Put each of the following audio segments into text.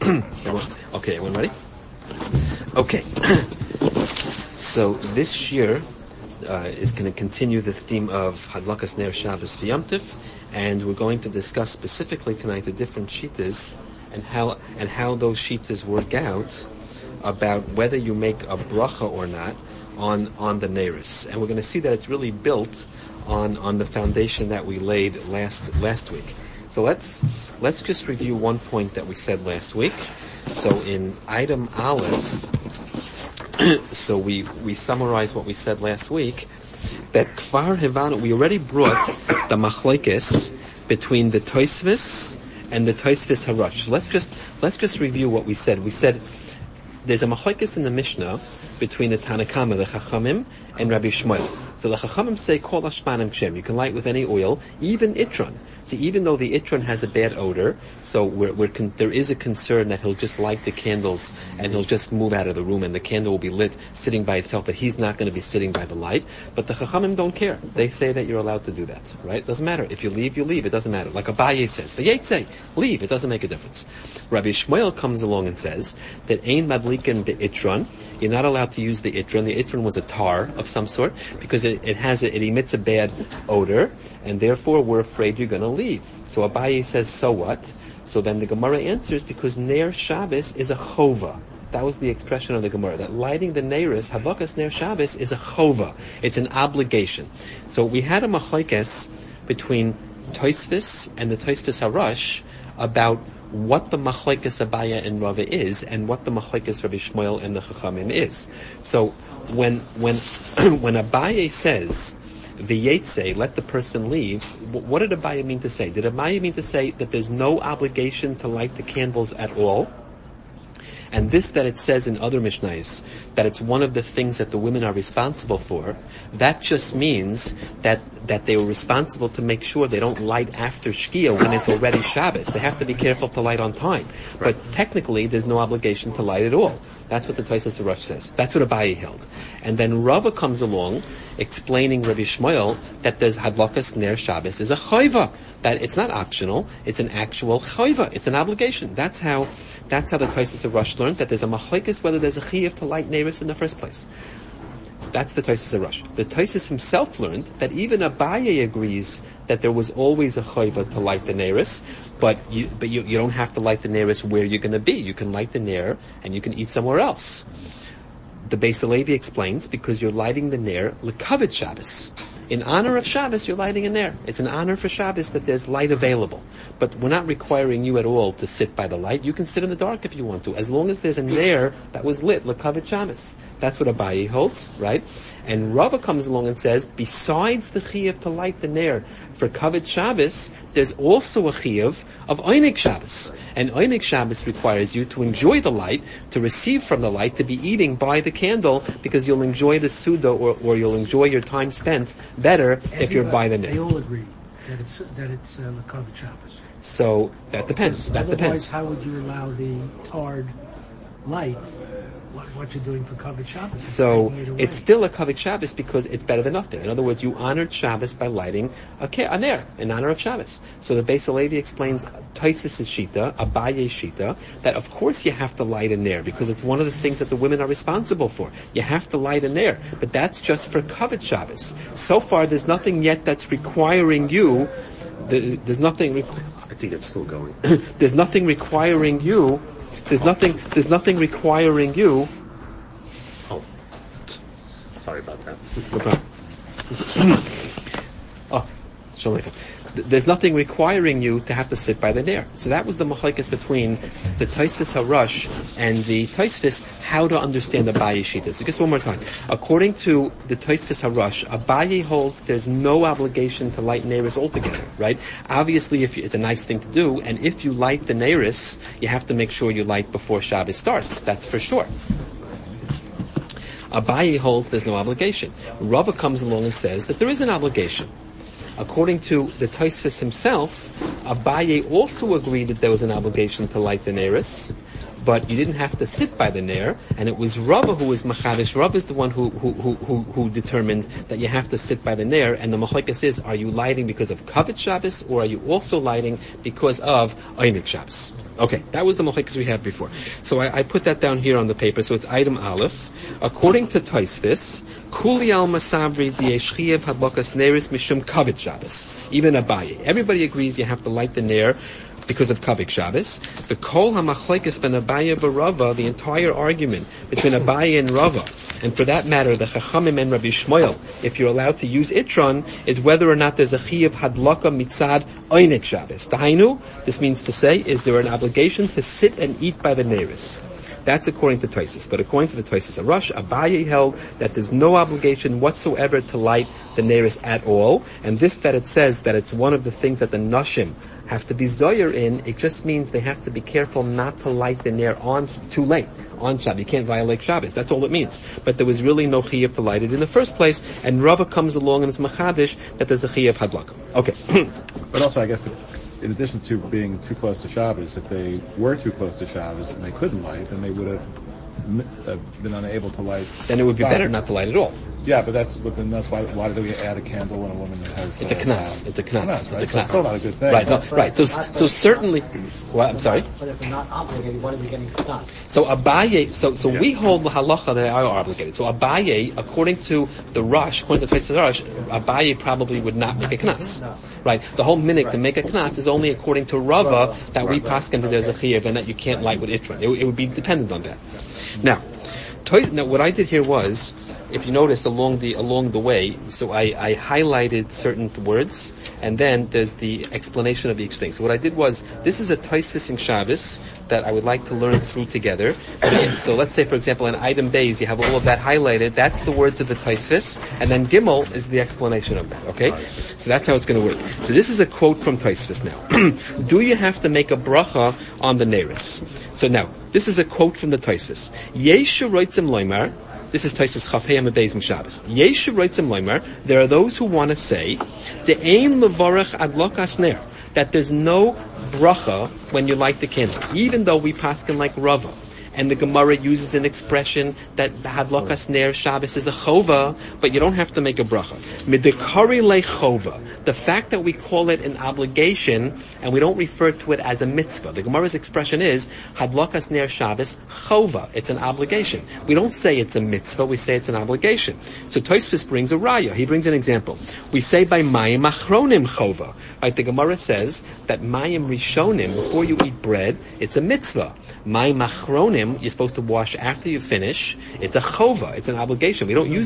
Okay, everyone ready? Okay. So this year is going to continue the theme of Hadlakas Ner Shabbos V'Yom Tov, and we're going to discuss specifically tonight the different shittas and how those shittas work out about whether you make a bracha or not on the Neiris. And we're going to see that it's really built on the foundation that we laid last week. So let's just review one point that we said last week. So in item Aleph, so we summarize what we said last week, that Kfar Hivanu, we already brought the machlekes between the Tosfos and the Tosfos Harash. Let's just review what we said. We said there's a machlekes in the Mishnah between the Tanakama, the Chachamim, and Rabbi Shmuel. So the Chachamim say, Kol Hashmanim Kshem. You can light with any oil, even Itron. See, even though the Itron has a bad odor, so there is a concern that he'll just light the candles and he'll just move out of the room and the candle will be lit sitting by itself, but he's not going to be sitting by the light. But the Chachamim don't care. They say that you're allowed to do that, right? It doesn't matter. If you leave, you leave. It doesn't matter. Like Abaye says, V'yetzei, leave. It doesn't make a difference. Rabbi Shmuel comes along and says that Ein Madlikin Be'itron, you're not allowed to use the Itron. The Itron was a tar of some sort because it emits a bad odor, and therefore we're afraid you're going to leave. So Abaye says, so what? So then the Gemara answers, because Ner Shabbos is a chova. That was the expression of the Gemara, that lighting the Neiris, Hadlakas Ner Shabbos, is a chova. It's an obligation. So we had a machlekes between Tosfos and the Tosfos Harash about what the machlekes Abaye and Rava is, and what the machlekes Rabbi Shmuel and the Chachamim is. So when Abaye says, V'yetzei, let the person leave, what did Abaye mean to say? Did Abaye mean to say that there's no obligation to light the candles at all? And this that it says in other Mishnayos, that it's one of the things that the women are responsible for, that just means that they were responsible to make sure they don't light after Shkia when it's already Shabbos. They have to be careful to light on time. Right. But technically, there's no obligation to light at all. That's what the Tosfos Harash says. That's what Abaye held. And then Rava comes along explaining Rabbi Shmuel that there's Hadlakas Ner Shabbos is a chayva. That it's not optional, it's an actual chayva, it's an obligation. That's how the Tosfos Harash learned that there's a machlekes whether there's a chiyuv to light Neiris in the first place. That's the Tosfos Harash. The Tosfos himself learned that even Abaye agrees that there was always a chayva to light the Neiris, but you don't have to light the Neiris where you're going to be. You can light the Ner and you can eat somewhere else. The Beis Halevi explains, because you're lighting the Ner l'kavod Shabbos. In honor of Shabbos, you're lighting a Ner. It's an honor for Shabbos that there's light available. But we're not requiring you at all to sit by the light. You can sit in the dark if you want to, as long as there's a Ner that was lit, l'kavod Shabbos. That's what Abaye holds, right? And Rava comes along and says, besides the chiyuv to light the Ner for kavod Shabbos, there's also a chiyuv of Einik Shabbos. And Einik Shabbos requires you to enjoy the light, to receive from the light, to be eating by the candle, because you'll enjoy the Suda or you'll enjoy your time spent better if you're by the Ner. They all agree that it's l'kavod Shabbos. So that depends. Otherwise, how would you allow the tarred light, what you're doing for kavod Shabbos? So it's still a kavod Shabbos because it's better than nothing. In other words, you honored Shabbos by lighting a Ner in honor of Shabbos. So the Beis Halevi explains Tosfos' shita, Abaye's shita, that of course you have to light a Ner because it's one of the things that the women are responsible for. You have to light a Ner, but that's just for kavod Shabbos. So far, there's nothing yet that's requiring you. There's nothing. I think it's still going. There's nothing requiring you. There's nothing requiring you. Oh, sorry about that. No problem. Oh, sure. There's nothing requiring you to have to sit by the Ner. So that was the machlekes between the Tosfos Harash and the Tosfos, how to understand the Abaye shita. So just one more time. According to the Tosfos Harash, Abaye holds there's no obligation to light Neiris altogether, right? Obviously, it's a nice thing to do, and if you light the Neiris, you have to make sure you light before Shabbos starts. That's for sure. Abaye holds there's no obligation. Rava comes along and says that there is an obligation. According to the Tosfos himself, Abaye also agreed that there was an obligation to light the Neiris, but you didn't have to sit by the Ner, and it was Rava who was Machadish. Rava is the one who determined that you have to sit by the Ner, and the Machlokes is, are you lighting because of Kavod Shabbos, or are you also lighting because of Einik Shabbos? Okay, that was the Machlokes we had before. So I put that down here on the paper, so it's item Aleph. According to Tosfos, Kuli al Masabri Dieshchiev Hadlakas Neris Mishum Kavod Shabbos. Even Abaye. Everybody agrees you have to light the Ner because of Kavod Shabbos. The Kol HaMachlekes ben Abaye v'Rava, the entire argument between Abaye and Rava, and for that matter, the Chachamim and Rabbi Shmuel, if you're allowed to use Itron, is whether or not there's a Chiyuv Hadlaka Mitzad Einik Shabbos. Tahainu, this means to say, is there an obligation to sit and eat by the Neris? That's according to Tosfos. But according to the Tosfos Arush, Abaye held that there's no obligation whatsoever to light the Neris at all. And this that it says that it's one of the things that the Nashim have to be zoyer in, it just means they have to be careful not to light the Ner on too late. On Shabbos. You can't violate Shabbos. That's all it means. But there was really no chiyuv to light it in the first place, and Rava comes along and it's machadish that there's a chiyuv hadlaka. Okay. But also, I guess, in addition to being too close to Shabbos, if they were too close to Shabbos and they couldn't light, then they would have been unable to light. Then it would be better not to light at all. Yeah, but that's why do we add a candle when a woman has? It's a knas. It's a knas. Right? It's a knas. It's still not a good thing. Right. No, right. So certainly. What? I'm sorry. But if they're not obligated, what are we getting knas? So Abaye. So we hold the halacha that they are obligated. So Abaye, according to the Rush, according to the Tosfos Rush, Abaye probably would not make a knas. No. Right. The whole minhag to make a knas is only according to Rava that we paskin that there's a chiyuv and that you can't light with itron. It would be dependent on that. Now, what I did here was, if you notice along the way, so I highlighted certain words, and then there's the explanation of each thing. So what I did was, this is a Tosfos in Shabbos that I would like to learn through together. So let's say, for example, in item Beis, you have all of that highlighted. That's the words of the Tosfos, and then Gimel is the explanation of that. Okay, so that's how it's going to work. So this is a quote from Tosfos now. Do you have to make a bracha on the Neris? So now, this is a quote from the Tosfos. Yeshu roitzim loymar. This is Tosfos Chaf Hey Amud in Shabbos. Yeshu roitzim loymar. There are those who want to say the ein levarach adlokas ner, that there's no bracha when you light the candle, even though we paskin like Rava. And the Gemara uses an expression that the Hadlakas Ner Shabbos is a chova, but you don't have to make a bracha. Midikari le chova. The fact that we call it an obligation and we don't refer to it as a mitzvah. The Gemara's expression is Hadlakas Ner Shabbos chova. It's an obligation. We don't say it's a mitzvah. We say it's an obligation. So Tosfos brings a raya. He brings an example. We say by mayim achronim chova. Right? The Gemara says that mayim rishonim, before you eat bread, it's a mitzvah. Mayim achronim, you're supposed to wash after you finish. It's a chova. It's an obligation. We don't use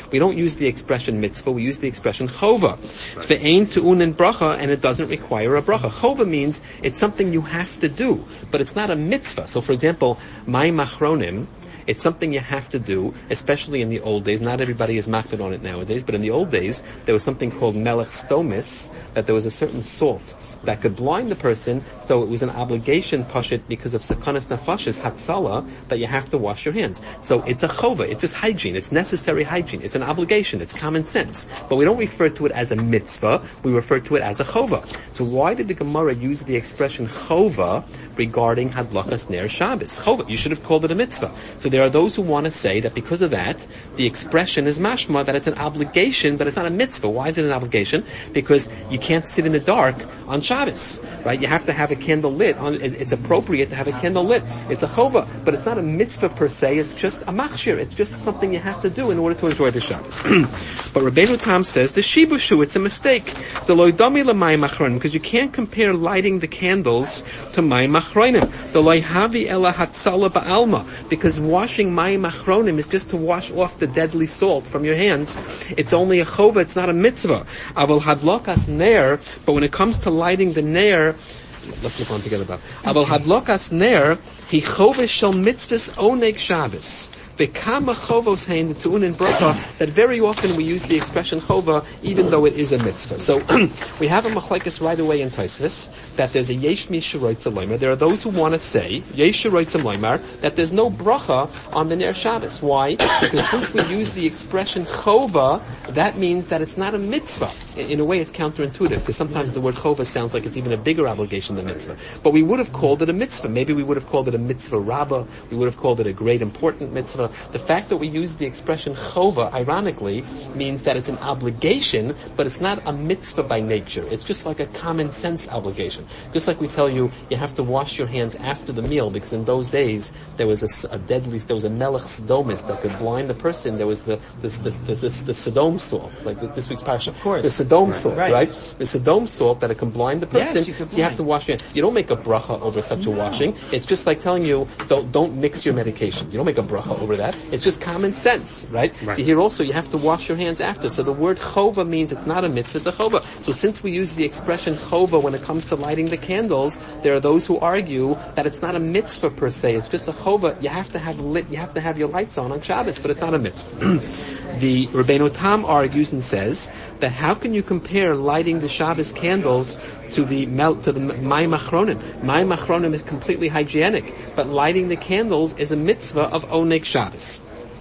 the expression mitzvah. We use the expression chova. Ve'ein tu'unin bracha, and it doesn't require a bracha. Chova means it's something you have to do, but it's not a mitzvah. So, for example, mayim achronim, it's something you have to do, especially in the old days. Not everybody is makbid on it nowadays, but in the old days, there was something called melech stomis, that there was a certain salt that could blind the person, so it was an obligation, pashit, because of sakanas nafashis, hatzala, that you have to wash your hands. So it's a chova, it's just hygiene, it's necessary hygiene, it's an obligation, it's common sense. But we don't refer to it as a mitzvah, we refer to it as a chova. So why did the Gemara use the expression chova regarding hadlakas ner Shabbos? Chova, you should have called it a mitzvah. So there are those who want to say that because of that, the expression is mashma, that it's an obligation, but it's not a mitzvah. Why is it an obligation? Because you can't sit in the dark on Shabbos, right? You have to have a candle lit. It's appropriate to have a candle lit. It's a chova, but it's not a mitzvah per se. It's just a machshir. It's just something you have to do in order to enjoy the Shabbos. But Rabbeinu Tam says the shibushu, it's a mistake. The loydami l'mayim achronim, because you can't compare lighting the candles to mayim achronim. The loyhavi ela hatzala ba'alma, because washing mayim achronim is just to wash off the deadly salt from your hands. It's only a chova. It's not a mitzvah. Aval hadlokas ner, but when it comes to lighting the ner, let's look on together about. Aval hadlokas ner, he chovesh shel mitzvahs oneg Shabbos. V'kama chovos hein the tu'un and bracha, that very often we use the expression chova even though it is a mitzvah. So we have a machlekes right away in Tosfos that there's a yesh mi sheroitza loimer. There are those who want to say yesh sheroitza loimer that there's no bracha on the Ner Shabbos. Why? Because since we use the expression chova, that means that it's not a mitzvah. In a way, it's counterintuitive because sometimes the word chova sounds like it's even a bigger obligation than mitzvah. But we would have called it a mitzvah. Maybe we would have called it a mitzvah rabbah. We would have called it a great important mitzvah. The fact that we use the expression chova, ironically, means that it's an obligation, but it's not a mitzvah by nature. It's just like a common sense obligation. Just like we tell you, you have to wash your hands after the meal because in those days there was there was a melech sodomis that could blind the person. There was the Sodom salt, like this week's parasha. Of course. The Sodom salt, right? The Sodom salt that can blind the person. Yes, so you have to wash your hands. You don't make a bracha over such a washing. It's just like telling you, don't mix your medications. You don't make a bracha over that. It's just common sense, right? So here also you have to wash your hands after. So the word chova means it's not a mitzvah, it's a chova. So since we use the expression chova when it comes to lighting the candles, there are those who argue that it's not a mitzvah per se. It's just a chova. You have to have your lights on Shabbos, but it's not a mitzvah. The Rabbeinu Tam argues and says that how can you compare lighting the Shabbos candles to the Mayim Achronim? Mayim Achronim is completely hygienic, but lighting the candles is a mitzvah of Oneg Shabbos.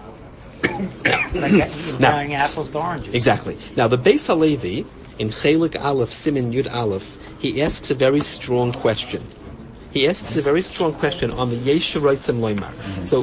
It's like comparing apples to oranges. Exactly. Now the Beis Halevi in Chelik Aleph Simin Yud Aleph, he asks a very strong question. He asks a very strong question on the Yesh Shorotzim Loimar. So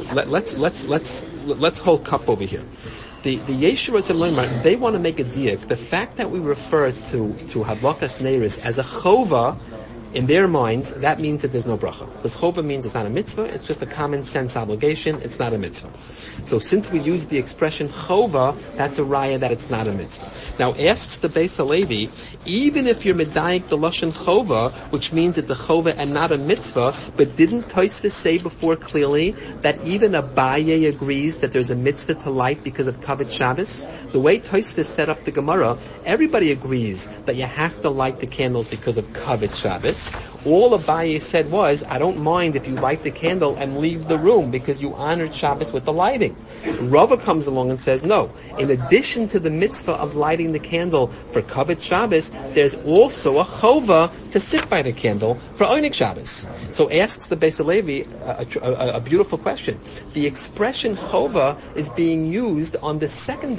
let's hold cup over here. The Yesh Shorotzim Loimar, they want to make a diak. The fact that we refer to Hadlakas Neiris as a chova, in their minds, that means that there's no bracha. Because chova means it's not a mitzvah, it's just a common sense obligation, it's not a mitzvah. So since we use the expression chova, that's a raya that it's not a mitzvah. Now asks the Beis Halevi, even if you're medayik the lashon chova, which means it's a chova and not a mitzvah, but didn't Tosfos say before clearly that even Abaye agrees that there's a mitzvah to light because of Kavod Shabbos? The way Tosfos set up the Gemara, everybody agrees that you have to light the candles because of Kavod Shabbos. All Abaye said was, I don't mind if you light the candle and leave the room because you honored Shabbos with the lighting. Rava comes along and says, no, in addition to the mitzvah of lighting the candle for Kavod Shabbos, there's also a chova to sit by the candle for Oneg Shabbos. So asks the Beis Halevi a beautiful question. The expression chova is being used on the second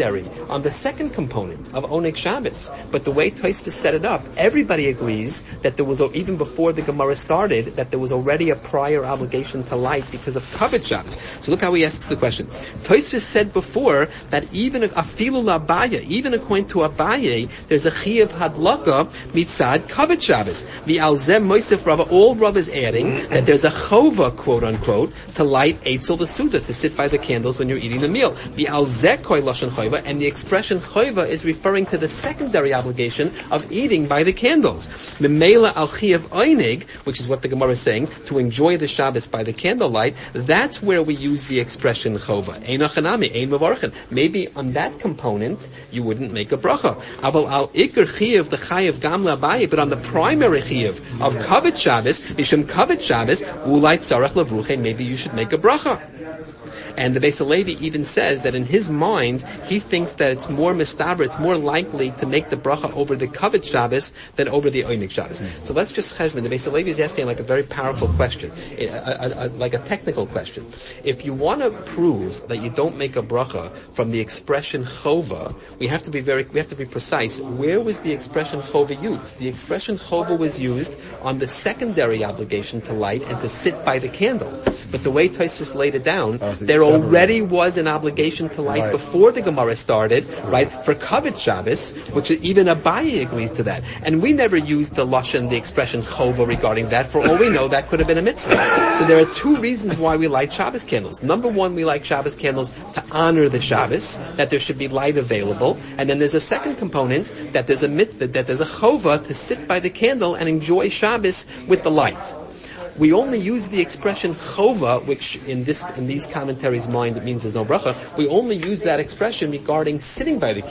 component of Oneg Shabbos. But the way Tosfos set it up, everybody agrees that there was, even before the Gemara started, that there was already a prior obligation to light because of Kavod Shabbos. So look how he asks the question. Tosfos said before that even afilu l'Abaye, even according to Abaye, there's a chiyuv hadlaka mitzad Kavod Shabbos. V'al zeh moisef Rava, all Rava is adding that there's a chova, quote unquote, to light eitzel the suda, to sit by the candles when you're eating the meal. V'al zeh koi lashon chova, and the expression chova is referring to the secondary obligation of eating by the candles. Memela al chiyuv oinig, which is what the Gemara is saying, to enjoy the Shabbos by the candlelight, that's where we use the expression chova. Ein achanami, ein mevarchen. Maybe on that component, you wouldn't make a bracha. Aval al ikar chiyuv, the chayiv gam l'Abaye, but on the primary chiyuv of Kavod Shabbos, mishum Kavod Shabbos, ulai tzarech levruche, maybe you should make a bracha. And the Beis Halevi even says that in his mind, he thinks that it's more mistaber, it's more likely to make the bracha over the Kavod Shabbos than over the Oneg Shabbos. So let's just cheshbon. The Beis Halevi is asking like a very powerful question, like a technical question. If you want to prove that you don't make a bracha from the expression chova, we have to be precise. Where was the expression chova used? The expression chova was used on the secondary obligation to light and to sit by the candle. But the way Tosfos laid it down, there already was an obligation to light before the Gemara started, right, for Kavod Shabbos, which even Abaye agrees to that. And we never used the lashon, the expression chova regarding that. For all we know, that could have been a mitzvah. So there are two reasons why we light Shabbos candles. Number one, we light Shabbos candles to honor the Shabbos, that there should be light available. And then there's a second component, that there's a mitzvah, that there's a chova to sit by the candle and enjoy Shabbos with the light. We only use the expression chova, which in these commentaries' mind it means there's no bracha. We only use that expression regarding sitting by the candle.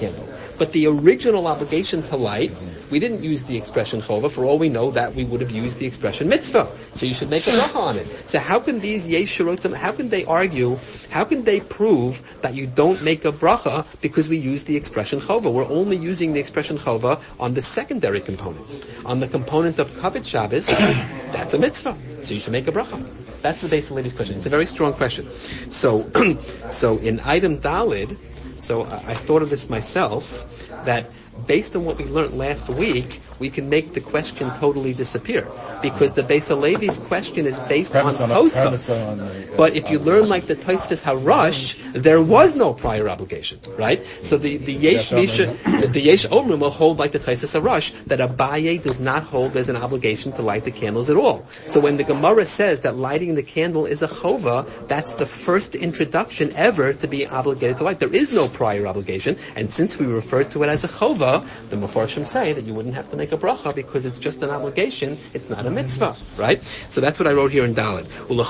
But the original obligation to light, we didn't use the expression chova. For all we know, that we would have used the expression mitzvah. So you should make a bracha on it. So how can these yesh shirotzim, how can they argue, how can they prove that you don't make a bracha because we use the expression chova? We're only using the expression chova on the secondary component. On the component of kavod Shabbos, that's a mitzvah. So you should make a bracha. That's the Beis Halevi's question. It's a very strong question. So in item Dalid, so I thought of this myself, that based on what we learned last week, we can make the question totally disappear. Because the Beis Halevi's question is based on Tosfos. But if you learn like the Tosfos Harush, there was no prior obligation, right? So the Yesh Omrim will hold like the Tosfos Harush, that Abaye does not hold as an obligation to light the candles at all. So when the Gemara says that lighting the candle is a chova, that's the first introduction ever to be obligated to light. There is no prior obligation, and since we refer to it as a chova, the Mefarshim say that you wouldn't have to make a bracha because it's just an obligation, it's not a mitzvah, right? So that's what I wrote here in Dalet.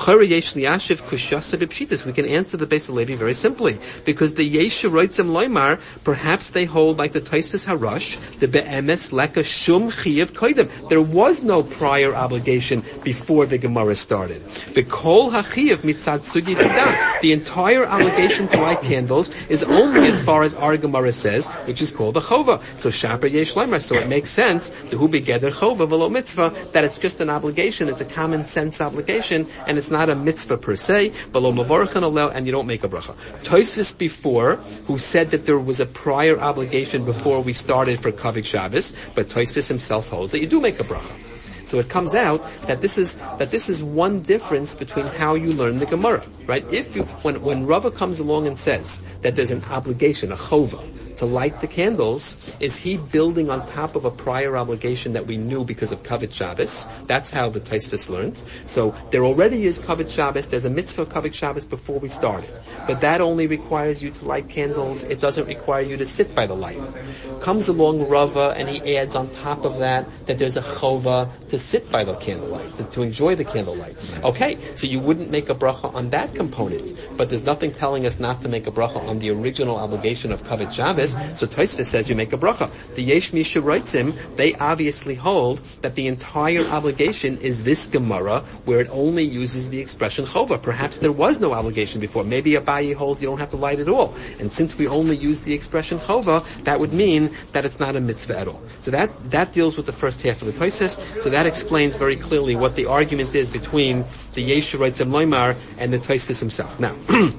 We can answer the Beis Halevi very simply, because the Yesh Roitzim Loimar, perhaps they hold like the Tosfos Harush, the Be'emes Leka Shum Chiyav Koidim. There was no prior obligation before the Gemara started. The Kol HaChiyav Mitzad Sugi Tidan. The entire obligation to light candles is only as far as our Gemara says, which is called the Chova. So Shaper Yesh Loimar. So it makes sense, the Hu Begeder Chova V'lo Mitzvah, that it's just an obligation, it's a common sense obligation, and it's not a mitzvah per se, V'lo Mavorachan Alel, and you don't make a bracha. Tosfos before, who said that there was a prior obligation before we started for Kavik Shabbos, but Tosfos himself holds that you do make a bracha. So it comes out that this is one difference between how you learn the Gemara, right? When Rava comes along and says that there's an obligation, a chova, to light the candles, is he building on top of a prior obligation that we knew because of Kavod Shabbos? That's how the Tosfos learned. So there already is Kavod Shabbos, there's a mitzvah of Kavod Shabbos before we started. But that only requires you to light candles, it doesn't require you to sit by the light. Comes along Rava and he adds on top of that there's a chova to sit by the candlelight, to enjoy the candlelight. Okay, so you wouldn't make a bracha on that component, but there's nothing telling us not to make a bracha on the original obligation of Kavod Shabbos. So Tosfos says you make a bracha. The Yesh Misha Roitzim, they obviously hold that the entire obligation is this Gemara, where it only uses the expression chova. Perhaps there was no obligation before. Maybe Abaye holds you don't have to light at all. And since we only use the expression chova, that would mean that it's not a mitzvah at all. So that deals with the first half of the Tosfos. So that explains very clearly what the argument is between the Yesh Roitzim Loimar and the Tosfos himself. Now,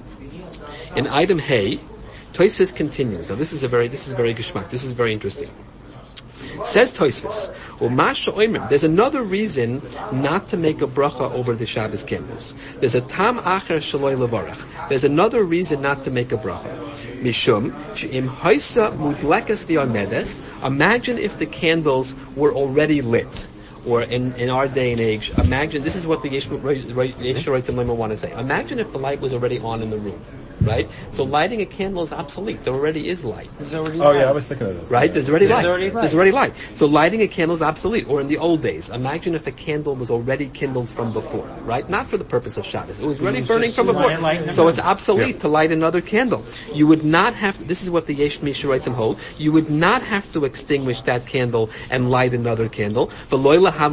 in item Hey, Tosfos continues. Now this is very geschmack. This is very interesting. Says Tosfos, there's another reason not to make a bracha over the Shabbos candles. There's a tam acher shaloi levarach. There's another reason not to make a bracha. Mishum she'im haisa mudlekas v'amedes. Imagine if the candles were already lit. Or in our day and age, imagine, this is what the Yesh Roitzim Loimar want to say. Imagine if the light was already on in the room. Right? So lighting a candle is obsolete. There already is light. Yeah, I was thinking of this. Right? There's already light. There's already light. So lighting a candle is obsolete. Or in the old days, imagine if a candle was already kindled from before. Right? Not for the purpose of Shabbos. It was already burning from before. So it's obsolete to light another candle. You would not have, this is what the Yesh Misha Roitzim hold, you would not have to extinguish that candle and light another candle. And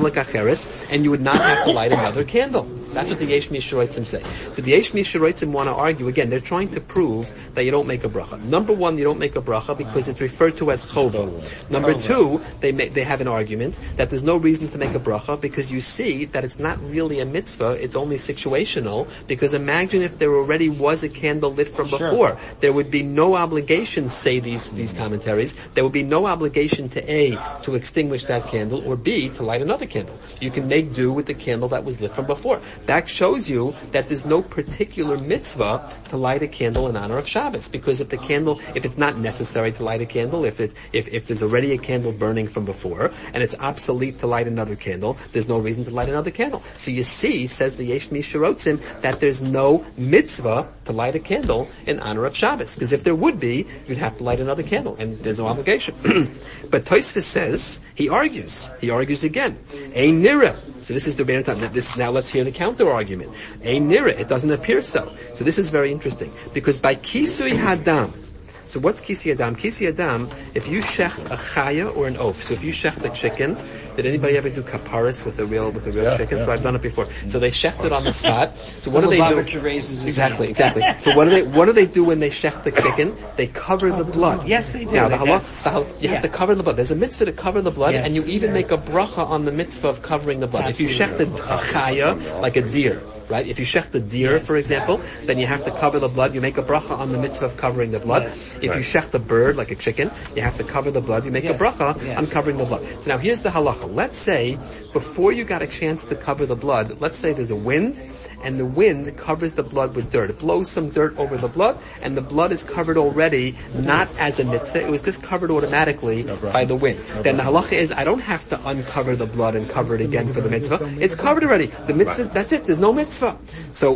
you would not have to light another candle. That's what the Yesh Misha Roitzim say. So the Yesh Misha Roitzim want to argue, again, they're trying to prove that you don't make a bracha. Number one, you don't make a bracha because it's referred to as chova. Number two, they have an argument that there's no reason to make a bracha because you see that it's not really a mitzvah, it's only situational, because imagine if there already was a candle lit from before. There would be no obligation, say these commentaries, there would be no obligation to A, to extinguish that candle, or B, to light another candle. You can make do with the candle that was lit from before. That shows you that there's no particular mitzvah to light a candle in honor of Shabbos, because if it's not necessary to light a candle, if there's already a candle burning from before, and it's obsolete to light another candle, there's no reason to light another candle. So you see, says the Yesh Misha Roitzim, that there's no mitzvah to light a candle in honor of Shabbos, because if there would be, you'd have to light another candle, and there's no obligation. But Tosfos says, he argues again, Ein nira. So this is the now let's hear the counter argument. Ein nira, it doesn't appear so. So this is very interesting, because by kisui hadam, So what's kisi adam? Kisi adam, if you shecht a chaya or an oaf. So if you shecht a chicken, did anybody ever do kaparis with a real chicken? Yeah. So I've done it before. So they shecht it on the spot. So what do they do? Exactly. So what do they do when they shecht the chicken? They cover the blood. Yes, they do. Now the halach, you have to cover the blood. There's a mitzvah to cover the blood, and you even make a bracha on the mitzvah of covering the blood. Absolutely. If you shecht a chaya, like a deer, right? If you shecht a deer, for example, then you have to cover the blood. You make a bracha on the mitzvah of covering the blood. Yes. If you shecht a bird, like a chicken, you have to cover the blood. You make a bracha on covering the blood. So now here's the halacha. Let's say, before you got a chance to cover the blood, let's say there's a wind, and the wind covers the blood with dirt. It blows some dirt over the blood, and the blood is covered already, not as a mitzvah, it was just covered automatically by the wind. Then the halacha is, I don't have to uncover the blood and cover it again for the mitzvah. It's covered already. The mitzvah, that's it. There's no mitzvah. So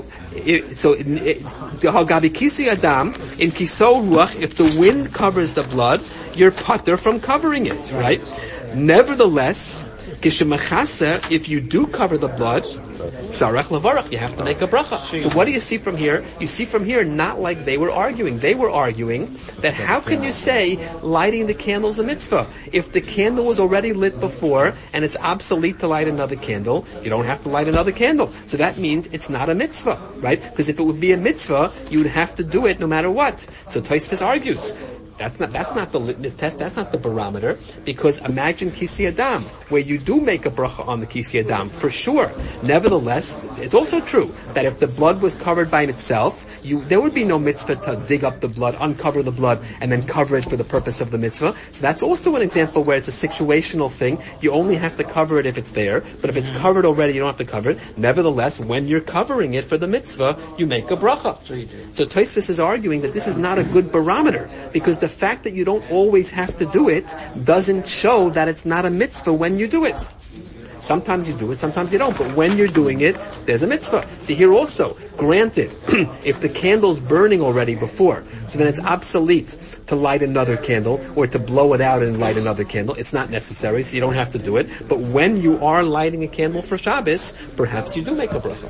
Hagabi Kisi Adam, in Kiso Ruach, if the wind covers the blood, you're patur from covering it, right? Nevertheless, Kishemachasa, if you do cover the blood, Sarach Lavarach, you have to make a bracha. So what do you see from here? You see from here not like they were arguing. They were arguing that how can you say lighting the candle is a mitzvah? If the candle was already lit before and it's obsolete to light another candle, you don't have to light another candle. So that means it's not a mitzvah, right? Because if it would be a mitzvah, you would have to do it no matter what. So Tosfos argues. That's not the litmus test, that's not the barometer, because imagine Kisi Adam, where you do make a bracha on the Kisi Adam, for sure. Nevertheless, it's also true that if the blood was covered by itself, there would be no mitzvah to dig up the blood, uncover the blood, and then cover it for the purpose of the mitzvah. So that's also an example where it's a situational thing. You only have to cover it if it's there, but if it's covered already, you don't have to cover it. Nevertheless, when you're covering it for the mitzvah, you make a bracha. So Tosfos is arguing that this is not a good barometer, because the fact that you don't always have to do it doesn't show that it's not a mitzvah when you do it. Sometimes you do it, sometimes you don't. But when you're doing it, there's a mitzvah. See here also, granted, if the candle's burning already before, so then it's obsolete to light another candle or to blow it out and light another candle. It's not necessary, so you don't have to do it. But when you are lighting a candle for Shabbos, perhaps you do make a bracha.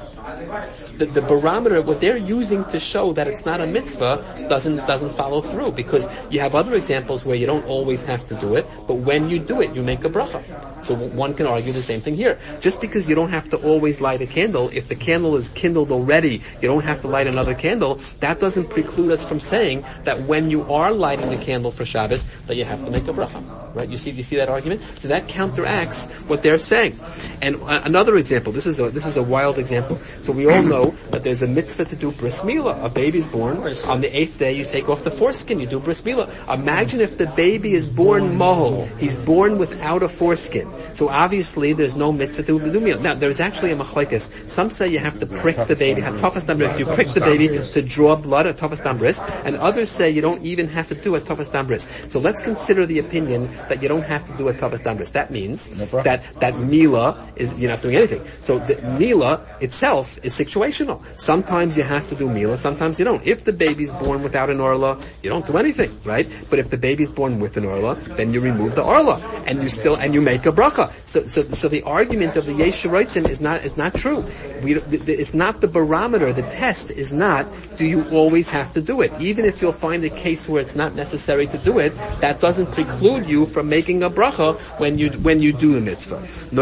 The barometer, what they're using to show that it's not a mitzvah, doesn't follow through, because you have other examples where you don't always have to do it, but when you do it, you make a bracha. So one can argue the same thing here. Just because you don't have to always light a candle, if the candle is kindled already, you don't have to light another candle, that doesn't preclude us from saying that when you are lighting the candle for Shabbos, that you have to make a bracha. Right? You see that argument? So that counteracts what they're saying. And another example, this is a wild example. So we all know that there's a mitzvah to do bris milah. A baby's born. On the 8th day, you take off the foreskin, you do bris milah. Imagine if the baby is born mohol. He's born without a foreskin. So obviously, there's no mitzvah to do milah. Now, there's actually a machlekes. Some say you have to prick the baby. If you prick the baby to draw blood, a tofas dam bris. And others say you don't even have to do a tofas dam bris. So let's consider the opinion that you don't have to do a tofas dam bris. That means that milah is, you're not doing anything. So the milah itself is situational. Sometimes you have to do milah, sometimes you don't. If the baby's born without an orla, you don't do anything, right? But if the baby's born with an orla, then you remove the orla, and you make a bracha. So the argument of the Yeshu Reitzim is not true. It's not the barometer. The test is not, do you always have to do it? Even if you'll find a case where it's not necessary to do it, that doesn't preclude you from making a bracha when you do the mitzvah.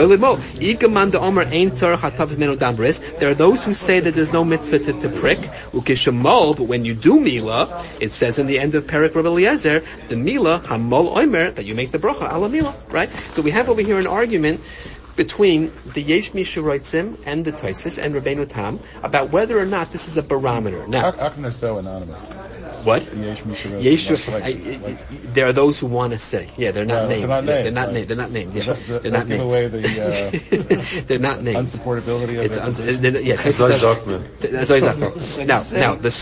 There are those who say that there's no mitzvah to prick, but when you do milah, it says in the end of Perek Rabbi Eliezer, the milah, hamol oimer, that you make the bracha ala milah, right? So we have over here an argument between the Yesh Mishu Reitzim and the Tosfos and Rabbeinu Tam about whether or not this is a barometer. Now, how come they're so anonymous? What? The Yesh Mishu Reitzim. There are those who want to say, they're not named. They're not named. They're not named. Yeah. They're not named. Give away the they're not named. Unsupportability of their position. Now the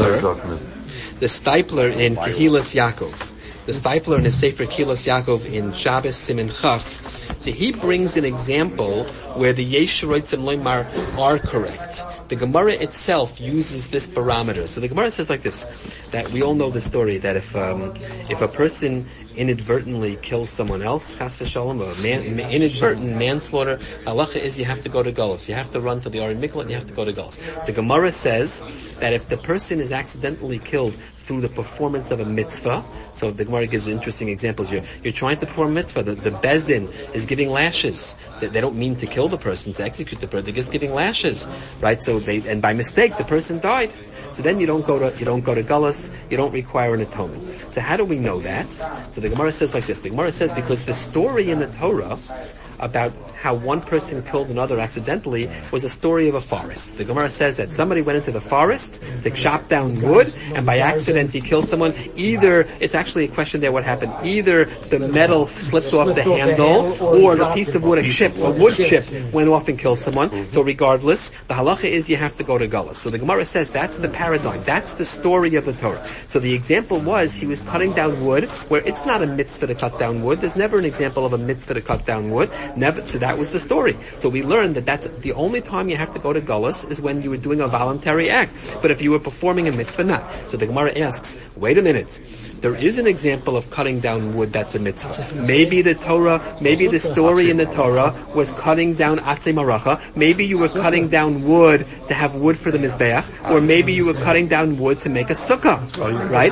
Stipler in Kehilas Yaakov. The Stipler in his Sefer Kehilas Yaakov in Shabbos Siman Chaf, so he brings an example where the Yesh Reitzim Loimar are correct. The Gemara itself uses this barometer. So the Gemara says like this, that we all know the story that if a person inadvertently kills someone else, chas v'shalom, inadvertent manslaughter, halacha is you have to go to Golus. You have to run to the Aron Miklat and you have to go to Golus. The Gemara says that if the person is accidentally killed through the performance of a mitzvah. So the Gemara gives interesting examples. You're trying to perform a mitzvah. The Beis Din is giving lashes. They don't mean to kill the person, to execute the person. They're just giving lashes, right? So and by mistake, the person died. So then you don't go to Gullus, you don't require an atonement. So how do we know that? So the Gemara says like this. The Gemara says because the story in the Torah about how one person killed another accidentally was a story of a forest. The Gemara says that somebody went into the forest to chop down wood, and by accident he killed someone. Either, it's actually a question there what happened, either the metal slipped off the handle, or the piece of wood, a wood chip, went off and killed someone. So regardless, the halacha is you have to go to Gullus. So the Gemara says that's the paradigm, that's the story of the Torah. So the example was he was cutting down wood, where it's not a mitzvah to cut down wood. There's never an example of a mitzvah to cut down wood. Never, so that was the story. So we learned that that's the only time you have to go to Gullus is when you were doing a voluntary act. But if you were performing a mitzvah, not. So the Gemara asks, wait a minute. There is an example of cutting down wood that's a mitzvah. Maybe the story in the Torah was cutting down atzei maracha. Maybe you were cutting down wood to have wood for the mizbeach, or maybe you were cutting down wood to make a sukkah, right?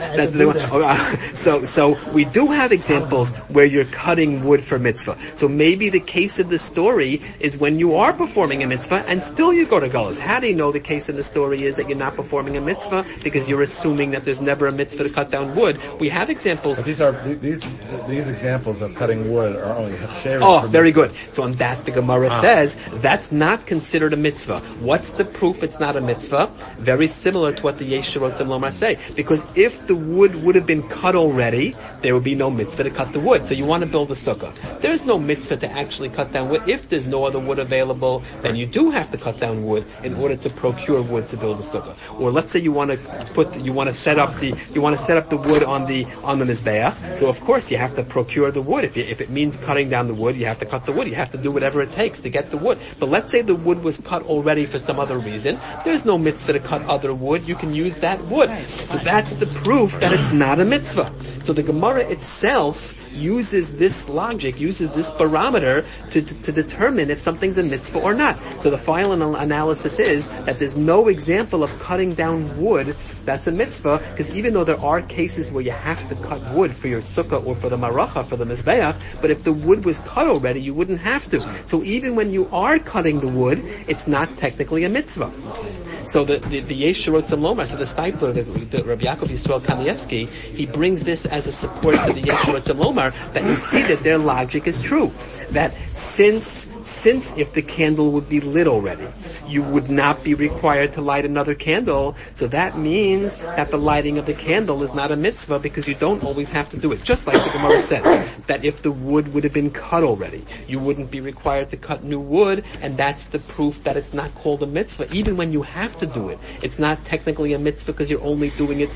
Yeah. So we do have examples where you're cutting wood for mitzvah. So maybe the case of the story is when you are performing a mitzvah and still you go to Gullus. How do you know the case in the story is that you're not performing a mitzvah? Because you're assuming that there's never a mitzvah to cut down wood. We have examples. But these examples of cutting wood are only hafsherim. Oh, very good. So on that, the Gemara says that's not considered a mitzvah. What's the proof it's not a mitzvah? Very similar to what the Yeshurot and Lomar say. Because if the wood would have been cut already, there would be no mitzvah to cut the wood. So you want to build a sukkah. There's no mitzvah to actually cut down wood. If there's no other wood available, then you do have to cut down wood in order to procure wood to build a sukkah. Or let's say you want to set up the wood on the mizbeach. So of course you have to procure the wood. If it means cutting down the wood, you have to cut the wood. You have to do whatever it takes to get the wood. But let's say the wood was cut already for some other reason. There's no mitzvah to cut other wood. You can use that wood. So that's the proof that it's not a mitzvah. So the Gemara itself uses this logic, uses this barometer to determine if something's a mitzvah or not. So the final analysis is that there's no example of cutting down wood that's a mitzvah, because even though there are cases where you have to cut wood for your sukkah or for the maracha, for the mizbeach, but if the wood was cut already, you wouldn't have to. So even when you are cutting the wood, it's not technically a mitzvah. So the Yeshurot Lomar, so the Steipler, the Rabbi Yaakov Yisrael Kanievsky, he brings this as a support to the Yeshurot Lomar, that you see that their logic is true. That since if the candle would be lit already, you would not be required to light another candle, so that means that the lighting of the candle is not a mitzvah because you don't always have to do it. Just like the Gemara says, that if the wood would have been cut already, you wouldn't be required to cut new wood, and that's the proof that it's not called a mitzvah. Even when you have to do it, it's not technically a mitzvah because you're only doing it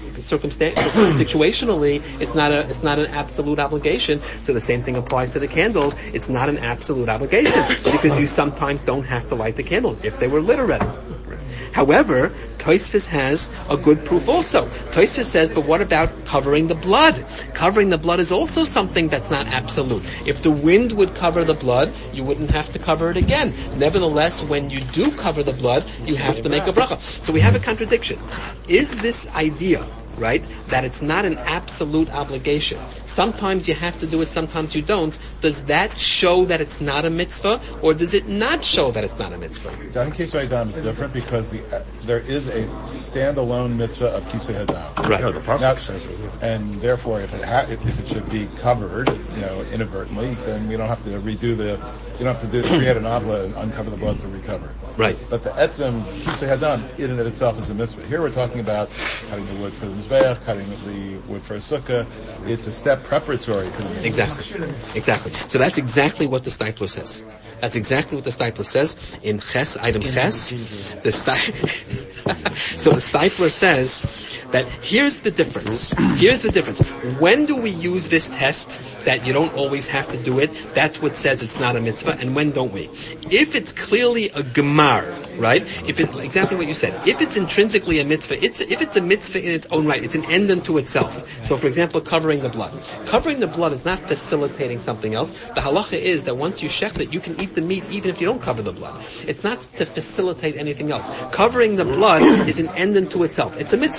situationally. It's not an absolute obligation. So the same thing applies to the candles. It's not an absolute obligation because you sometimes don't have to light the candles if they were lit already. However, Tosfos has a good proof also. Tosfos says, but what about covering the blood? Covering the blood is also something that's not absolute. If the wind would cover the blood, you wouldn't have to cover it again. Nevertheless, when you do cover the blood, you have to make a bracha. So we have a contradiction. Is this idea, right, that it's not an absolute obligation? Sometimes you have to do it, sometimes you don't. Does that show that it's not a mitzvah, or does it not show that it's not a mitzvah? So I think Kisui Hadam is different because there is a standalone mitzvah of Kisui Hadam. Right. No, the pasuk says it. And therefore, if it should be covered, inadvertently, then you don't have to create an avla and uncover the blood to recover. Right. But the etzem Kisui Hadam in and of itself is a mitzvah. Here we're talking about cutting the wood for the mizbeach, cutting the wood for a sukkah. It's a step preparatory to the mitzvah. Exactly. So that's exactly what the Steipler says. That's exactly what the Steipler says in Ches, item Ches. So the Steipler says that here's the difference. When do we use this test that you don't always have to do it? That's what says it's not a mitzvah. And when don't we? If it's clearly a gemar, right? If it's exactly what you said. If it's intrinsically a mitzvah, if it's a mitzvah in its own right, it's an end unto itself. So for example, covering the blood. Covering the blood is not facilitating something else. The halacha is that once you shecht it, you can eat the meat even if you don't cover the blood. It's not to facilitate anything else. Covering the blood is an end unto itself. It's a mitzvah.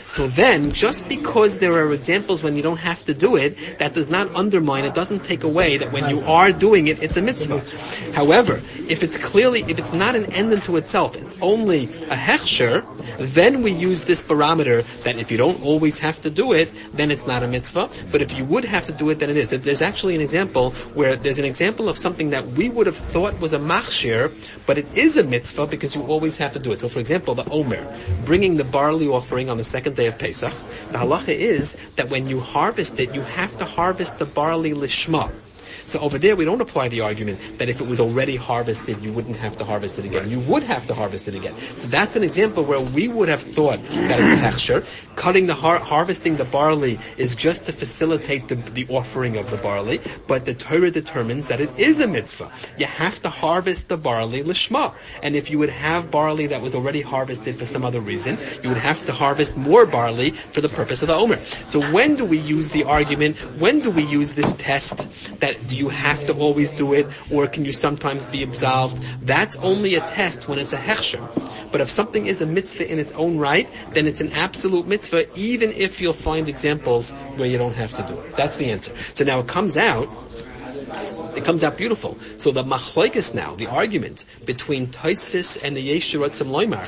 So then, just because there are examples when you don't have to do it, that does not undermine, it doesn't take away that when you are doing it, it's a mitzvah. However, if it's not an end unto itself, it's only a hechsher, then we use this barometer that if you don't always have to do it, then it's not a mitzvah. But if you would have to do it, then it is. There's actually an example where there's an example of something that we would have thought was a machshir, but it is a mitzvah because you always have to do it. So for example, the Omer, bringing the barley offering on the second day of Pesach, the halacha is that when you harvest it, you have to harvest the barley lishma. So over there, we don't apply the argument that if it was already harvested, you wouldn't have to harvest it again. You would have to harvest it again. So that's an example where we would have thought that it's a hechsher. Cutting harvesting the barley is just to facilitate the offering of the barley, but the Torah determines that it is a mitzvah. You have to harvest the barley lishma. And if you would have barley that was already harvested for some other reason, you would have to harvest more barley for the purpose of the Omer. So when do we use the argument, when do we use this test that do you have to always do it, or can you sometimes be absolved? That's only a test when it's a hechsher. But if something is a mitzvah in its own right, then it's an absolute mitzvah, even if you'll find examples where you don't have to do it. That's the answer. So now it comes out beautiful. So the machlokes now, the argument between Tosfos and the Yesh Rotzim Loimar,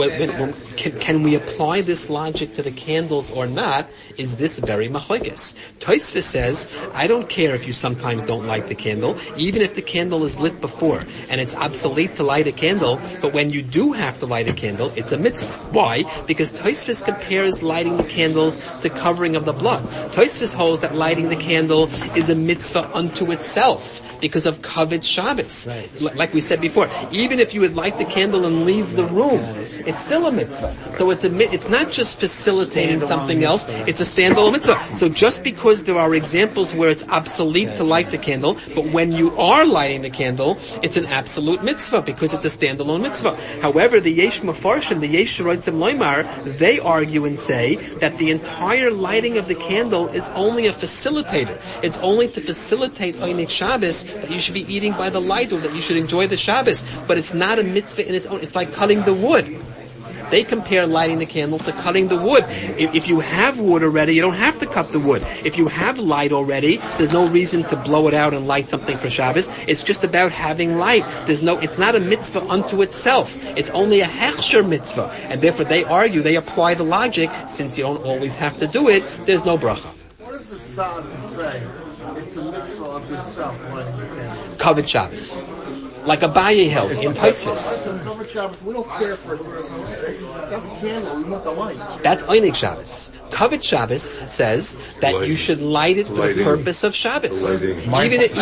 can we apply this logic to the candles or not, is this very machlokes. Tosfos says, I don't care if you sometimes don't light the candle, even if the candle is lit before, and it's obsolete to light a candle, but when you do have to light a candle, it's a mitzvah. Why? Because Tosfos compares lighting the candles to covering of the blood. Tosfos holds that lighting the candle is a mitzvah unto itself, because of Kavod Shabbos. Right. Like we said before, even if you would light the candle and leave the room, it's still a mitzvah. So it's not just facilitating something else, it's a standalone mitzvah. So just because there are examples where it's obsolete to light the candle, but when you are lighting the candle, it's an absolute mitzvah because it's a standalone mitzvah. However, the Yesh Mefarshim, the Yesh Rotzim Loimar, they argue and say that the entire lighting of the candle is only a facilitator. It's only to facilitate Einik Shabbos, that you should be eating by the light, or that you should enjoy the Shabbos, but it's not a mitzvah in its own. It's like cutting the wood. They compare lighting the candle to cutting the wood. If you have wood already, you don't have to cut the wood. If you have light already, there's no reason to blow it out and light something for Shabbos. It's just about having light. It's not a mitzvah unto itself. It's only a hechsher mitzvah. And therefore they argue, they apply the logic, since you don't always have to do it, there's no bracha. What does it sound to say? It's a mitzvah unto itself. Kavod Shabbos. Like Abaye held in Tosfos. Kavod Shabbos, we don't care for it's not the candle, we want the light. That's Einik Shabbos. Kavod Shabbos says that you should light it for the purpose of Shabbos. Even if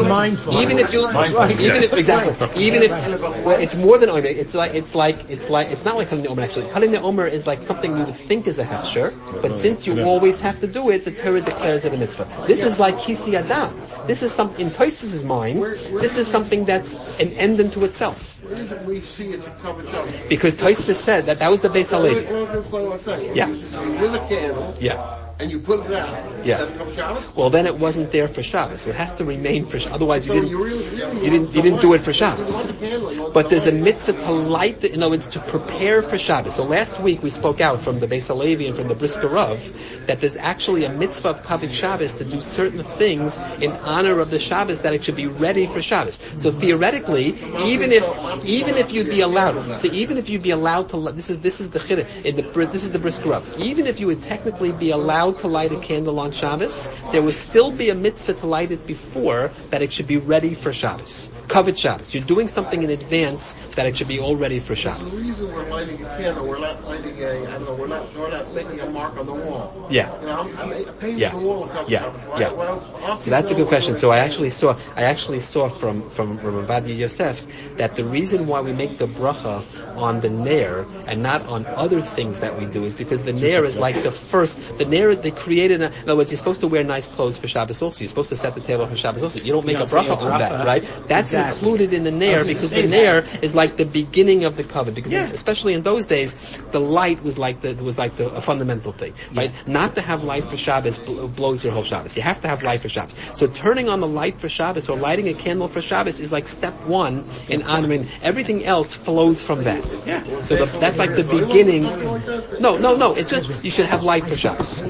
it's more than Omer. It's not like cutting the Omer actually. Cutting the Omer is like something you would think is a hechsher, but since you always have to do it, the Torah declares it a mitzvah. This is like Kisi Adam. This is something, in Tosfos' mind, this is something that's an end unto itself. Where is it we see it's a Kavod Shabbos? Because Tosfos said that was the Beis Halevi. Yeah. You lit a candle. Yeah. And you put it out. Yeah. Well, then it wasn't there for Shabbos. So it has to remain for Shabbos. Otherwise, you didn't do it for Shabbos. But there's a mitzvah to light in other words, to prepare for Shabbos. So last week we spoke out from the Beis Halevi and from the Brisker Rav that there's actually a mitzvah of Kavod Shabbos to do certain things in honor of the Shabbos, that it should be ready for Shabbos. So theoretically, even if you'd be allowed to, this is the chiddush, this is the Brisker Rav. Even if you would technically be allowed to light a candle on Shabbos, there would still be a mitzvah to light it before, that it should be ready for Shabbos. Kavod Shabbos. You're doing something in advance that it should be all ready for Shabbos. The reason we're lighting a candle, we're not lighting we're not making a mark on the wall. Yeah. I'm painting the wall of Kavod Shabbos. Yeah. So that's a good question. So I actually saw from Rav Ovadia Yosef that the reason why we make the bracha on the Ner and not on other things that we do is because the Ner is like the Ner they created, in other words, you're supposed to wear nice clothes for Shabbos also. You're supposed to set the table for Shabbos also. You don't make a bracha on that, right? That's included in the Ner because the Ner is like the beginning of the cover. Because especially in those days, the light was like a fundamental thing, right? Not to have light for Shabbos blows your whole Shabbos. You have to have light for Shabbos. So turning on the light for Shabbos or lighting a candle for Shabbos is like step one in honoring. Everything else flows from that. So that's like the beginning. No. It's just you should have light for Shabbos.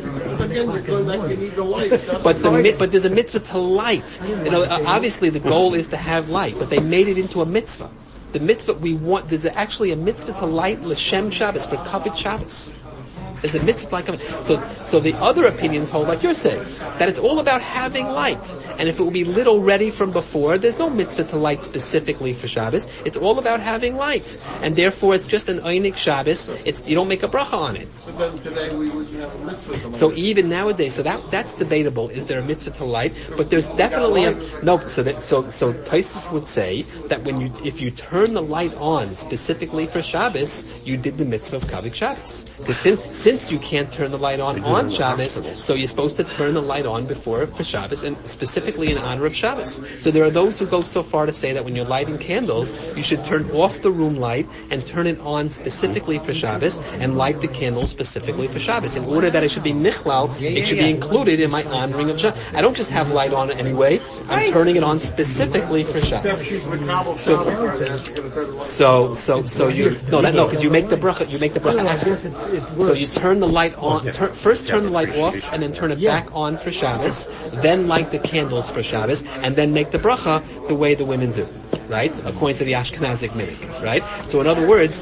But there's a mitzvah to light. Obviously the goal is to have light, but they made it into a mitzvah. The mitzvah we want, there's actually a mitzvah to light L'Shem Shabbos, for Kavod Shabbos. There's a mitzvah like so the other opinions hold, like you're saying, that it's all about having light. And if it will be lit already from before, there's no mitzvah to light specifically for Shabbos. It's all about having light. And therefore it's just an Einik Shabbos. You don't make a bracha on it. So then today we wouldn't have a mitzvah to light. So even nowadays, so that's debatable. Is there a mitzvah to light? But there's definitely So Taisus would say that if you turn the light on specifically for Shabbos, you did the mitzvah of Kavod Shabbos. Because since you can't turn the light on Shabbos, so you're supposed to turn the light on before for Shabbos, and specifically in honor of Shabbos. So there are those who go so far to say that when you're lighting candles, you should turn off the room light and turn it on specifically for Shabbos, and light the candles specifically for Shabbos. In order that it should be nichlal, it should be included in my honoring of Shabbos. I don't just have light on anyway, I'm turning it on specifically for Shabbos. Because you make the bracha after. So you turn the light on, first turn the light off, and then turn it back on for Shabbos, then light the candles for Shabbos, and then make the bracha the way the women do, right? According to the Ashkenazic minhag, right? So in other words,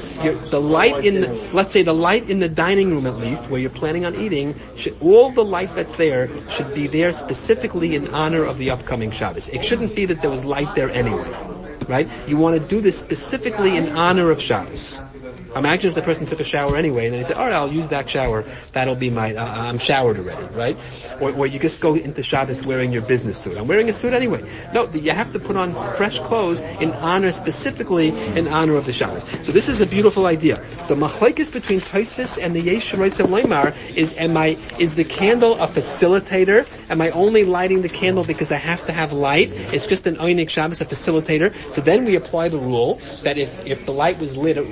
let's say the light in the dining room at least, where you're planning on eating, all the light that's there should be there specifically in honor of the upcoming Shabbos. It shouldn't be that there was light there anyway, right? You want to do this specifically in honor of Shabbos. Imagine if the person took a shower anyway, and then he said, all right, I'll use that shower. That'll be I'm showered already, right? Or you just go into Shabbos wearing your business suit. I'm wearing a suit anyway. No, you have to put on fresh clothes specifically in honor of the Shabbos. So this is a beautiful idea. The machlokes between Tosfos and the Yesh Roitz Leimar is the candle a facilitator? Am I only lighting the candle because I have to have light? It's just an Einik Shabbos, a facilitator. So then we apply the rule that if the light was lit,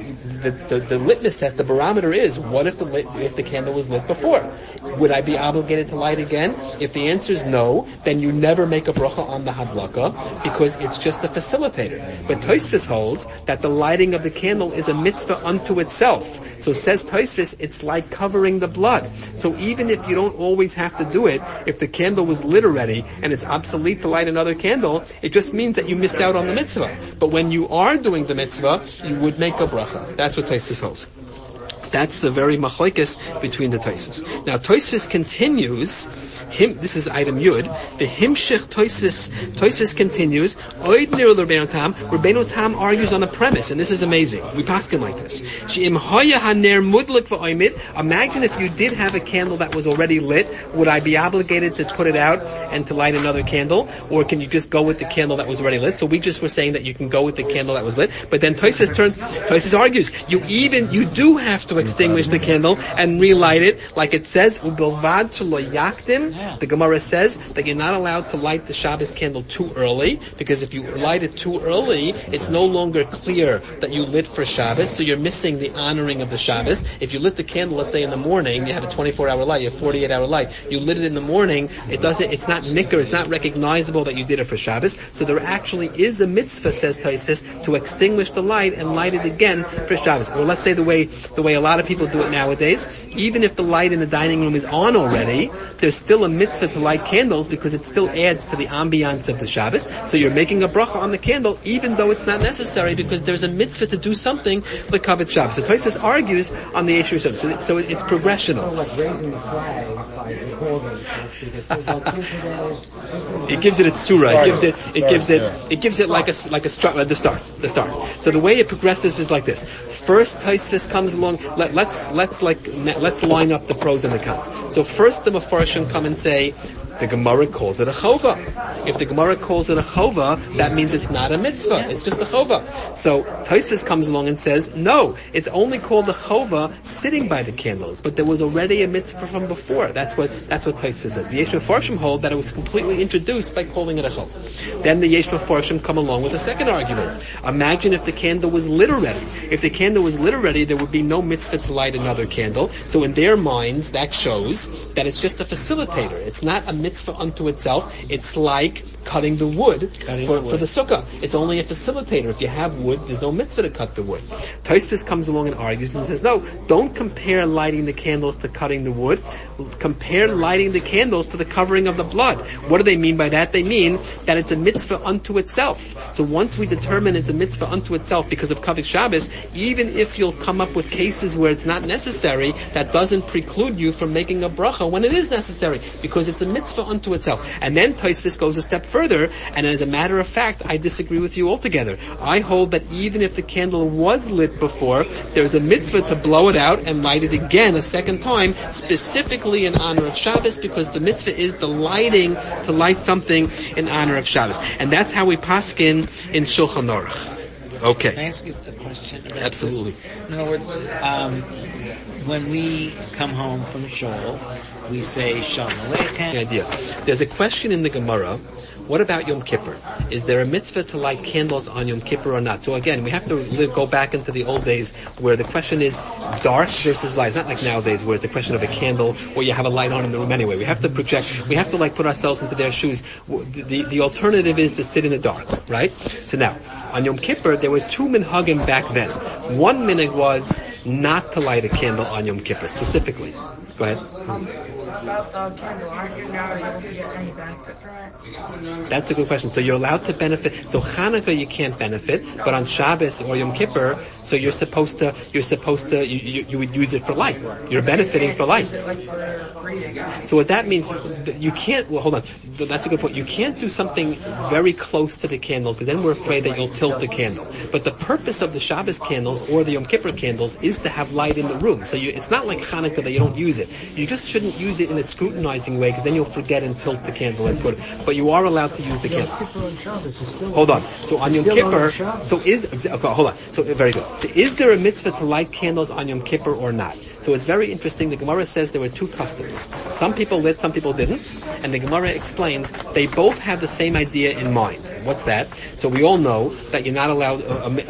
the litmus test, the barometer is, what if the candle was lit before? Would I be obligated to light again? If the answer is no, then you never make a bracha on the hadlaka, because it's just a facilitator. But Tosfos holds that the lighting of the candle is a mitzvah unto itself. So says Tosfos, it's like covering the blood. So even if you don't always have to do it, if the candle was lit already and it's obsolete to light another candle, it just means that you missed out on the mitzvah. But when you are doing the mitzvah, you would make a bracha. That's what Tosfos holds. That's the very machlokes between the Tosfos. Now Tosfos continues. This is item Yud. The Himshich Tosfos continues. Oid nir l'Rabbeinu Tam. Rabbeinu Tam argues on the premise, and this is amazing. We paskin like this. She'im hoya haner mudlik v'oimid. Imagine if you did have a candle that was already lit. Would I be obligated to put it out and to light another candle, or can you just go with the candle that was already lit? So we just were saying that you can go with the candle that was lit, but then Tosfos argues you do have to extinguish the candle and relight it, like it says, ubilvad shelo yakdim. The Gemara says that you're not allowed to light the Shabbos candle too early, because if you light it too early, it's no longer clear that you lit for Shabbos, so you're missing the honoring of the Shabbos. If you lit the candle, let's say in the morning, you had a 24-hour light, you have a 48-hour light, you lit it in the morning, it's not nicker, it's not recognizable that you did it for Shabbos, so there actually is a mitzvah, says Tosfos, to extinguish the light and light it again for Shabbos. Or let's say the way a lot of people do it nowadays, even if the light in the dining room is on already, there's still a mitzvah to light candles because it still adds to the ambiance of the Shabbos. So you're making a bracha on the candle even though it's not necessary, because there's a mitzvah to do something like Kavod Shabbos. So Tosfos argues on the issue of Shabbos. So it's progressional. Like raising the flag by holding because it gives it a tzura. It gives it like the start. So the way it progresses is like this. First Tosfos comes along. Let's line up the pros and the cons. So first the Mefarshim come and say, The Gemara calls it a chova. If the Gemara calls it a chova, that means it's not a mitzvah. It's just a chova. So Tosfos comes along and says, no, it's only called a chova sitting by the candles, but there was already a mitzvah from before. That's what Tosfos says. The Yesh Mefarshim hold that it was completely introduced by calling it a chova. Then the Yesh Mefarshim come along with a second argument. Imagine if the candle was lit already. If the candle was lit already, there would be no mitzvah to light another candle. So in their minds, that shows that it's just a facilitator. It's not a mitzvah unto itself. It's like cutting the wood for the sukkah. It's only a facilitator. If you have wood, there's no mitzvah to cut the wood. Tosfos comes along and argues and says, no, don't compare lighting the candles to cutting the wood. Compare lighting the candles to the covering of the blood. What do they mean by that? They mean that it's a mitzvah unto itself. So once we determine it's a mitzvah unto itself because of Kavod Shabbos, even if you'll come up with cases where it's not necessary, that doesn't preclude you from making a bracha when it is necessary, because it's a mitzvah unto itself. And then Tosfos goes a step further, and as a matter of fact, I disagree with you altogether. I hold that even if the candle was lit before, there's a mitzvah to blow it out and light it again a second time, specifically in honor of Shabbos, because the mitzvah is the lighting, to light something in honor of Shabbos. And that's how we paskin in Shulchan Aruch. Okay. Can I ask you a question about Absolutely. this? In other words, when we come home from shul, we say Shalom Aleichem. The idea. There's a question in the Gemara. What about Yom Kippur? Is there a mitzvah to light candles on Yom Kippur or not? So again, we have to go back into the old days where the question is dark versus light. It's not like nowadays where it's a question of a candle or you have a light on in the room anyway. We have to project, we have to put ourselves into their shoes. The alternative is to sit in the dark, right? So now, on Yom Kippur, there were two minhagim back then. One minhag was not to light a candle on Yom Kippur, specifically. Go ahead. About the candle, aren't you now able to get any benefit from it? That's a good question. So you're allowed to benefit. So Hanukkah you can't benefit, but on Shabbos or Yom Kippur, so you would use it for light. You're benefiting for light. So what that means, you can't, well hold on, that's a good point. You can't do something very close to the candle, because then we're afraid that you'll tilt the candle. But the purpose of the Shabbos candles or the Yom Kippur candles is to have light in the room. So it's not like Hanukkah that you don't use it. You just shouldn't use it in a scrutinizing way, because then you'll forget and tilt the candle and put it. But you are allowed to use the candle. Hold on. So on Yom Kippur, hold on. So very good. So is there a mitzvah to light candles on Yom Kippur or not? So it's very interesting. The Gemara says there were two customs. Some people lit, some people didn't. And the Gemara explains they both have the same idea in mind. What's that? So we all know that you're not allowed,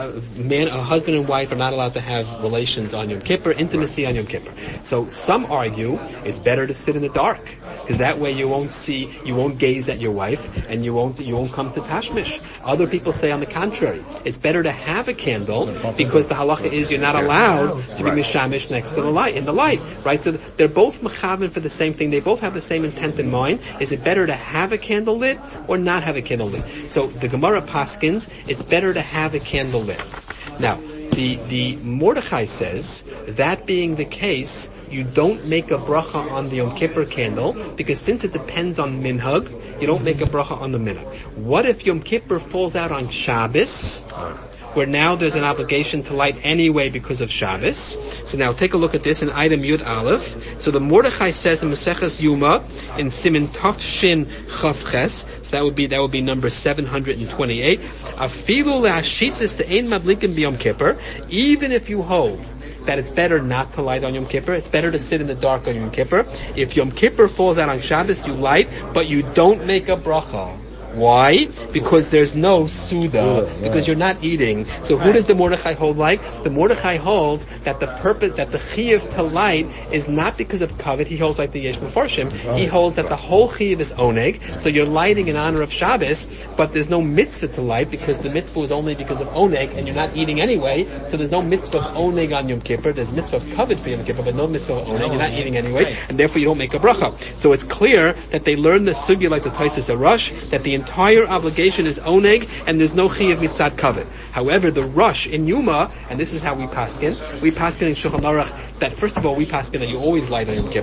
a husband and wife are not allowed to have relations on Yom Kippur, intimacy on Yom Kippur. So some argue it's better to sit in the dark, because that way you won't gaze at your wife, and you won't come to tashmish. Other people say on the contrary, it's better to have a candle, because the halacha is you're not allowed to be mishamish next to the light, in the light, right? So they're both mechaven for the same thing. They both have the same intent in mind. Is it better to have a candle lit or not have a candle lit? So the Gemara paskins, it's better to have a candle lit. Now, the Mordechai says, that being the case, you don't make a bracha on the Yom Kippur candle, because since it depends on minhag, you don't make a bracha on the minhag. What if Yom Kippur falls out on Shabbos, where now there's an obligation to light anyway because of Shabbos? So now take a look at this in item Yud Aleph. So the Mordechai says in Maseches Yuma, in Simin Tov Shin Chav Ches, so that would be number 728. Afilu le'ashitis de'ein madlikin b'Yom Kippur, even if you hold that it's better not to light on Yom Kippur, it's better to sit in the dark on Yom Kippur. If Yom Kippur falls out on Shabbos, you light, but you don't make a bracha. Why? Because there's no Suda, because you're not eating. So who does the Mordechai hold like? The Mordechai holds that the purpose, that the chiyuv to light is not because of kavod. He holds like the Yesh Mefarshim. He holds that the whole chiyuv is oneg, so you're lighting in honor of Shabbos, but there's no mitzvah to light, because the mitzvah is only because of oneg, and you're not eating anyway, so there's no mitzvah of oneg on Yom Kippur. There's mitzvah of kavod for Yom Kippur, but no mitzvah of oneg. You're not eating anyway, and therefore you don't make a bracha. So it's clear that they learn the sugya like the Tosfos Arush, that the entire obligation is oneg, and there's no chiyuv mitzad kavod. However, the rush in Yuma, and this is how we paskin in Shulchan Aruch, that first of all we paskin that you always light on Yom Kippur,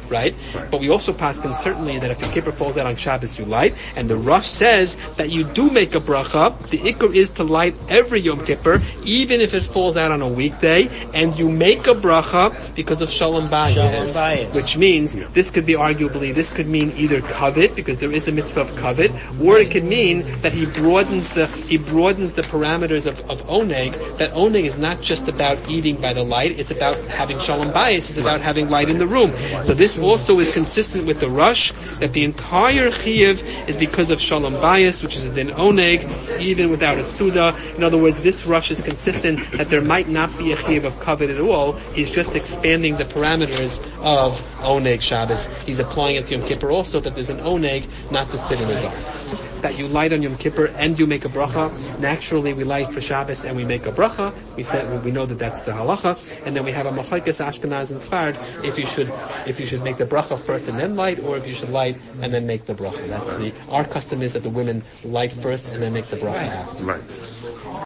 right? But we also paskin certainly that if Yom Kippur falls out on Shabbos, you light, and the Rosh says that you do make a bracha. The ikr is to light every Yom Kippur, even if it falls out on a weekday, and you make a bracha because of Shalom Bayis, which means this could mean either kavod, because there is a mitzvah of kavod, or it could mean that he broadens the parameters of oneg, that oneg is not just about eating by the light, it's about having Shalom Bayis, it's about having light in the room. So this also is consistent with the Rush, that the entire chiyuv is because of Shalom Bayis, which is a din oneg, even without a suda. In other words, this Rush is consistent that there might not be a chiyuv of kavod at all. He's just expanding the parameters of oneg Shabbos. He's applying it to Yom Kippur also, that there's an oneg not to sit in the dark. That you light on Yom Kippur and you make a bracha. Naturally, we light for Shabbos and we make a bracha. We know that that's the halacha, and then we have a machlekes Ashkenaz and Sfard if you should make the bracha first and then light, or if you should light and then make the bracha. Our custom is that the women light first and then make the bracha after. Right.